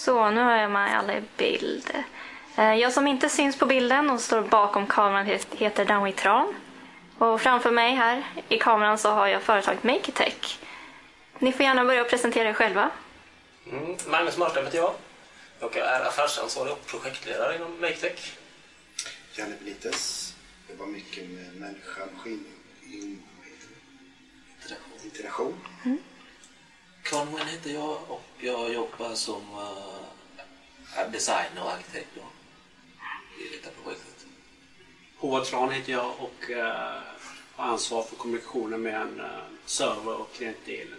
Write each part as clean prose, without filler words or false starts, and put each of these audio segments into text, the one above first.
Så, nu har jag med alla i bild. Jag som inte syns på bilden och står bakom kameran heter Danwei Tran. Och framför mig här i kameran så har jag företaget Maketech. Ni får gärna börja presentera er själva. Magnus Marstedt heter jag. Jag är affärsansvarig och projektledare inom Maketech. Janne Benitez. Jobbar mycket med människa-maskin interaktion. Conway heter jag och jag jobbar som designer och arkitekt då, i detta projektet. Håvard Tran heter jag och har ansvar för kommunikationen med en server och klientdelen.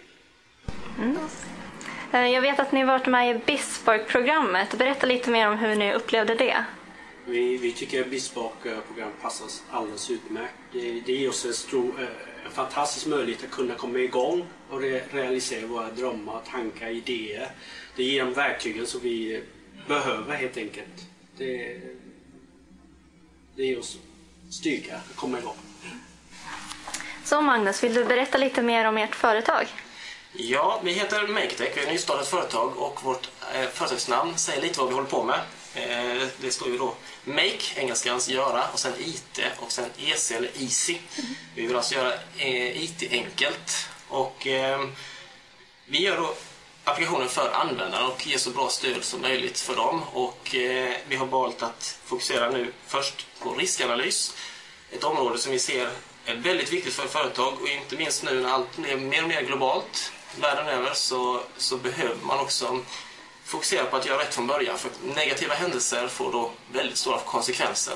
Jag vet att ni har varit med i Bispark-programmet. Berätta lite mer om hur ni upplevde det. Vi tycker att Bispark-programmet passar alldeles utmärkt. Det ger oss en fantastisk möjlighet att kunna komma igång och realisera våra drömmar, tankar, idéer. Det ger de verktygen som vi behöver helt enkelt. Det ger oss styrka att komma igång. Så Magnus, vill du berätta lite mer om ert företag? Ja, vi heter Maketech, vi är ett nystartat företag och vårt företagsnamn säger lite vad vi håller på med. Det står ju då Make, engelskans göra, och sen IT och sen EC eller Easy. Vi vill alltså göra IT enkelt och vi gör då applikationen för användaren och ger så bra stöd som möjligt för dem. Och vi har valt att fokusera nu först på riskanalys. Ett område som vi ser är väldigt viktigt för företag och inte minst nu när allt blir mer och mer globalt världen över så behöver man också fokusera på att göra rätt från början, för negativa händelser får då väldigt stora konsekvenser.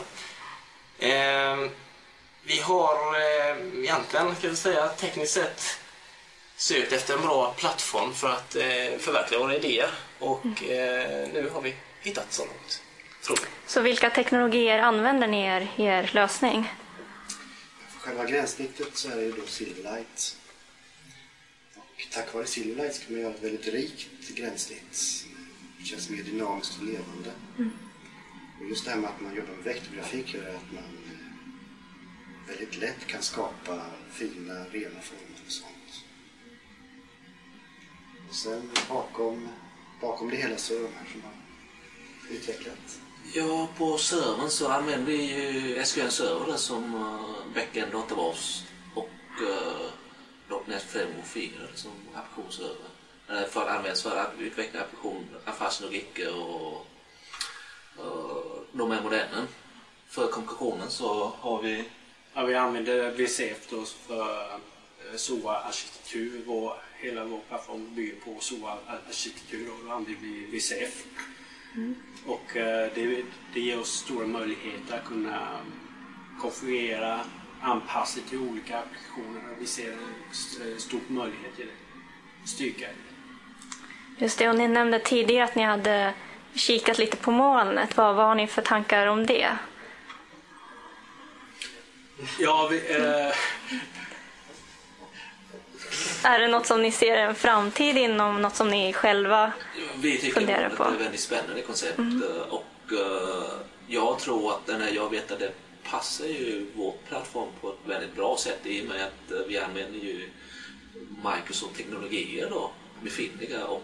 Vi har egentligen, kan jag säga, tekniskt sett sökt efter en bra plattform för att förverkliga våra idéer och nu har vi hittat så långt, tror jag. Så vilka teknologier använder ni i er lösning? För själva gränssnittet så är det då Silverlight. Och tack vare Silverlight kan man göra ett väldigt rikt gränssnitt. Det känns mer dynamiskt och levande. Och just det här med att man jobbar med vektorgrafik gör att man väldigt lätt kan skapa fina, rena former och sånt. Och sen bakom det hela så är de här som har utvecklat. Ja, på servern så använder vi ju SQL-server som backend databas och .NET 5 och 4 som applikationsserver. För att användas för att utveckla affärslogik och de här modernen. För kommunikationen så har vi... Ja, vi använder VCF då för SOA-arkitektur. Hela vår plattform bygger på SOA-arkitektur och då använder vi VCF. Och det ger oss stora möjligheter att kunna konfigurera, anpassa till olika applikationer. Vi ser en stor möjlighet till det. Styrka. Just det, och ni nämnde tidigare att ni hade kikat lite på molnet. Vad har ni för tankar om det? Ja, Är det något som ni ser en framtid inom, något som ni själva funderar på? Det är ett väldigt spännande koncept och jag tror att jag vet att det passar ju vår plattform på ett väldigt bra sätt i och med att vi använder ju Microsoft-teknologier då, befintliga och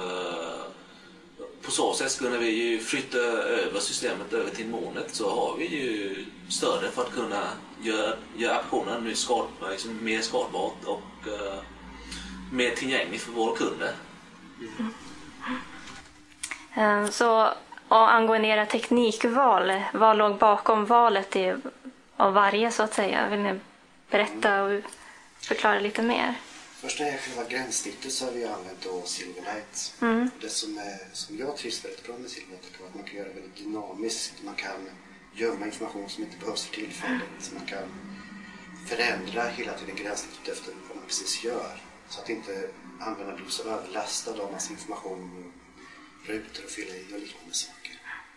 på så sätt skulle vi ju flytta över systemet över till molnet så har vi ju stöd för att kunna göra applikationen nu liksom mer skalbart och mer tillgänglig för våra kunder. Så angående era teknikval, vad låg bakom valet av varje så att säga? Vill ni berätta och förklara lite mer? Först när det är själva gränssnittet så har vi använt då Silverlight. Det som jag trivs väldigt bra med Silverlight är att man kan göra det väldigt dynamiskt. Man kan gömma information som inte behövs för tillfället. Man kan förändra hela tiden gränssnittet efter vad man precis gör. Så att inte användaren blir så överlastad av massa information, rutor och fylla i och liknande saker.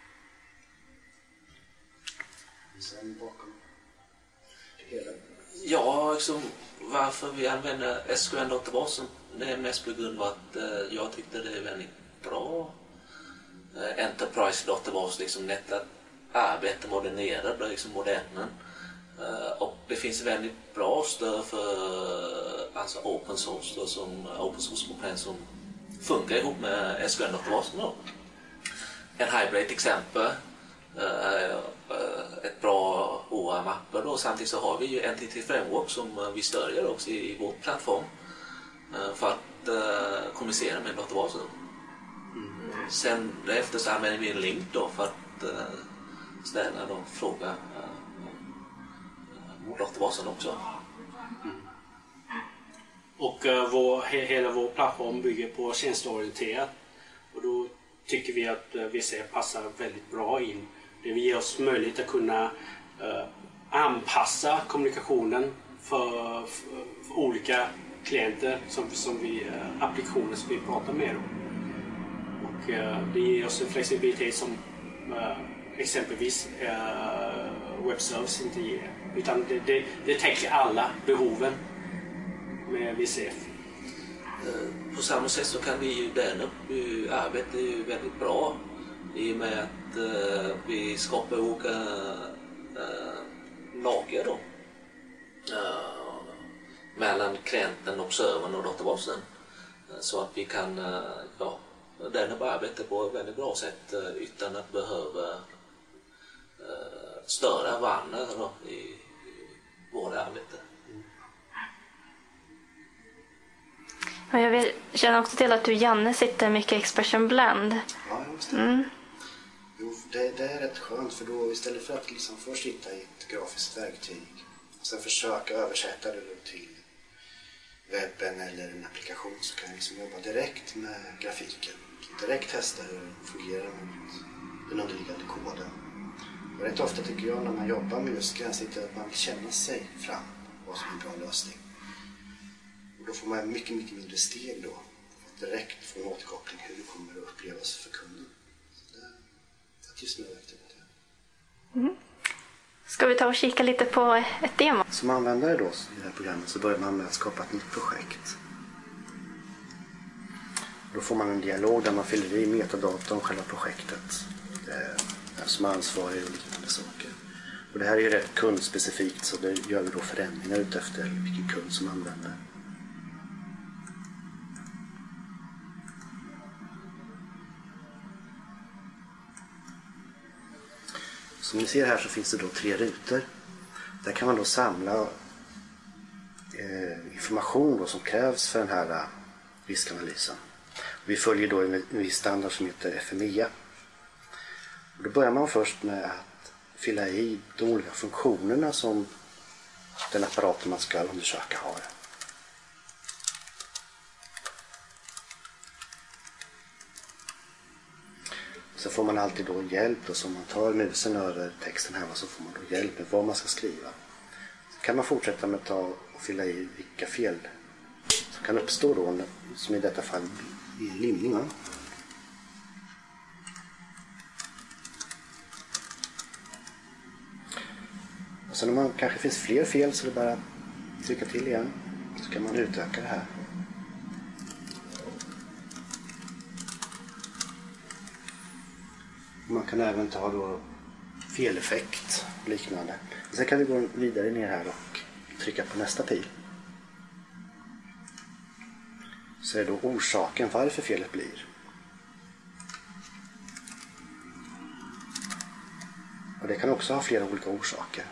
Sen bakom det hela. Ja, liksom, varför vi använder SQL-databasen det är mest på grund av att jag tyckte det är väldigt bra Enterprise-databas, liksom lätt att arbeta modernerad, liksom modernen. Och det finns väldigt bra stöd för alltså open source då, som open source komponent som funkar ihop med SQL-databasen då. en hybrid exempel. Ett bra OA-mapper då. Samtidigt så har vi ju Entity Framework som vi stödjer också i vår plattform för att kommunicera med databasen. Sen därefter så använder vi en link då för att ställa då fråga mot databasen också. Och hela vår plattform bygger på tjänsteorienterat. Och då tycker vi att VCF passar väldigt bra in. Det ger oss möjlighet att kunna anpassa kommunikationen för olika klienter applikationer som vi pratar med. Och det ger oss en flexibilitet som exempelvis webbservice inte ger. Utan det täcker alla behoven med VCF. På samma sätt så kan vi ju där arbeta ju väldigt bra i och med att vi skapar olika lager då mellan klienten och servern och databasen så att vi kan där arbeta på ett väldigt bra sätt utan att behöva störa varandra då, i våra arbete. Jag känner också till att du, Janne, sitter mycket i Expression Blend. Ja, just det. Jo, det är rätt skönt för då istället för att liksom först hitta i ett grafiskt verktyg och sen försöka översätta det till webben eller en applikation så kan jag liksom jobba direkt med grafiken. Direkt testa hur den fungerar mot den underliggande koden. Och rätt ofta tycker jag när man jobbar med just gränssnitt att man vill känna sig fram vad som är en bra lösning. Och då får man mycket mindre steg då. För att direkt få en återkoppling hur det kommer att upplevas för kunden. Så det är ett just med verktyget. Ska vi ta och kika lite på ett demo? Som användare då i det här programmet så börjar man med att skapa ett nytt projekt. Då får man en dialog där man fyller i metadata om själva projektet. Som ansvarig och liknande saker. Och det här är ju rätt kundspecifikt så det gör vi då förändringar utefter vilken kund som använder. Som ni ser här så finns det då 3 rutor. Där kan man då samla information då som krävs för den här riskanalysen. Vi följer då en viss standard som heter FMEA. Och då börjar man först med att fylla i de olika funktionerna som den apparaten man ska undersöka har. Så får man alltid då hjälp och så om man tar musen över texten här så får man då hjälp med vad man ska skriva. Så kan man fortsätta med att ta och fylla i vilka fel som kan uppstå då, som i detta fall i limningar. Och sen om man kanske finns fler fel så är det bara att trycka till igen. Så kan man utöka det här. Man kan även ta då feleffekt och liknande. Sen kan vi gå vidare ner här och trycka på nästa pil. Så är det då orsaken varför felet blir. Och det kan också ha flera olika orsaker.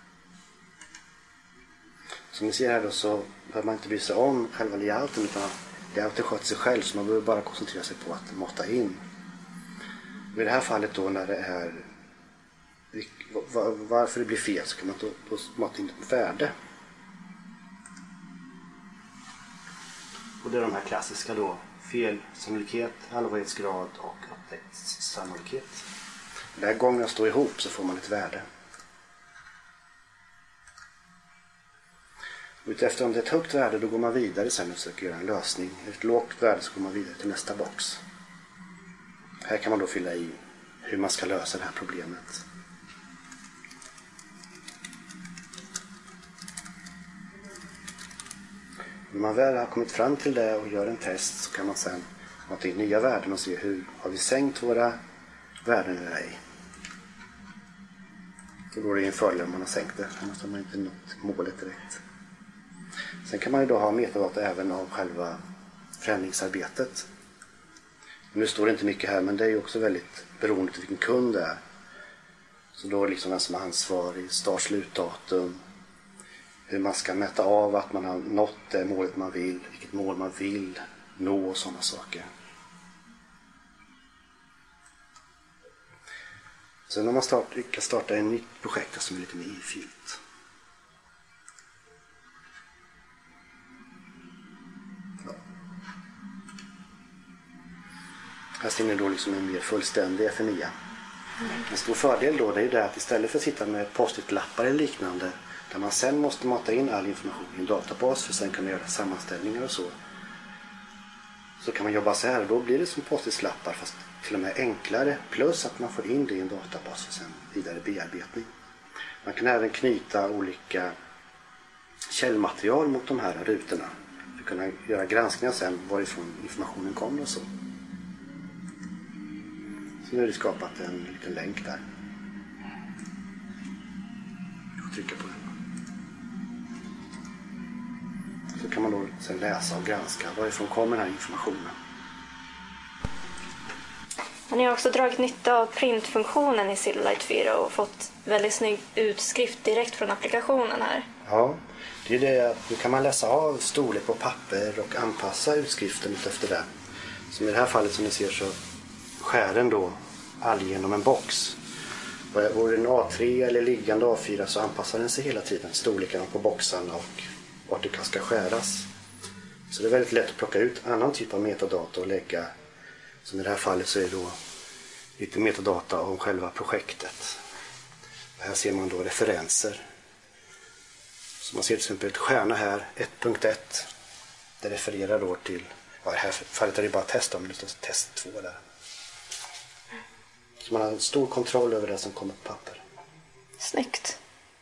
Som ni ser här då så behöver man inte bry sig om själva layouten utan layouten sköter sig själv så man behöver bara koncentrera sig på att mata in. Och i det här fallet då när det är varför det blir fel så kan man då mata in ett värde. Och det är de här klassiska då felsannolikhet, allvarlighetsgrad och upptäcktssannolikhet. När gångerna står ihop så får man ett värde. Utefter om det är ett högt värde då går man vidare sen och försöker göra en lösning. Ett lågt värde så går man vidare till nästa box. Här kan man då fylla i hur man ska lösa det här problemet. När man väl har kommit fram till det och gör en test så kan man sen ta in nya värden och se hur har vi sänkt våra värden eller ej. Då går det en fördel om man har sänkt det, annars har man inte nått målet direkt. Sen kan man ju då ha metadata även av själva förändringsarbetet. Nu står det inte mycket här, men det är ju också väldigt beroende på vilken kund det är. Så då är liksom vem som är ansvarig, start-slutdatum, hur man ska mäta av att man har nått det målet man vill, vilket mål man vill nå och sådana saker. Sen om man lyckas starta ett nytt projekt som är lite mer ifyllt. Ja. Här ser ni då liksom en mer fullständig FMIA. En stor fördel då det är det att istället för att sitta med post-it-lappar eller liknande där man sen måste mata in all information i en databas för att sen kunna göra sammanställningar och så kan man jobba så här och då blir det som post-it-lappar fast till och med enklare plus att man får in det i en databas för sen vidare bearbetning. Man kan även knyta olika källmaterial mot de här rutorna för att kunna göra granskningar sen varifrån informationen kommer och så. Så nu har det skapat en liten länk där. Jag får trycka på den. Så kan man då sen läsa och granska varifrån kommer den här informationen. Ni har också dragit nytta av printfunktionen i Silverlight 4 och fått väldigt snygg utskrift direkt från applikationen här. Ja, det är det att nu kan man läsa av storlek på papper och anpassa utskriften efter det. Som i det här fallet som ni ser så skär den då genom en box. Vore det en A3 eller liggande A4 så anpassar den sig hela tiden storlekarna på boxarna och vart det ska skäras. Så det är väldigt lätt att plocka ut annan typ av metadata och lägga, som i det här fallet så är det då lite metadata om själva projektet. Och här ser man då referenser. Så man ser till exempel ett stjärna här, 1.1. Det refererar då till, ja i det här fallet är det bara test om, det står test 2 där. Så man har en stor kontroll över det som kommer på papper. Snyggt.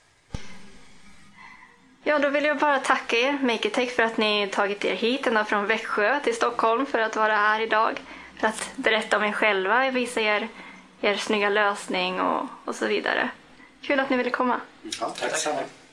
Ja, då vill jag bara tacka er, Make-It-Tech, för att ni tagit er hit ända från Växjö till Stockholm för att vara här idag. För att berätta om er själva, visa er snygga lösning och så vidare. Kul att ni ville komma. Ja, tack.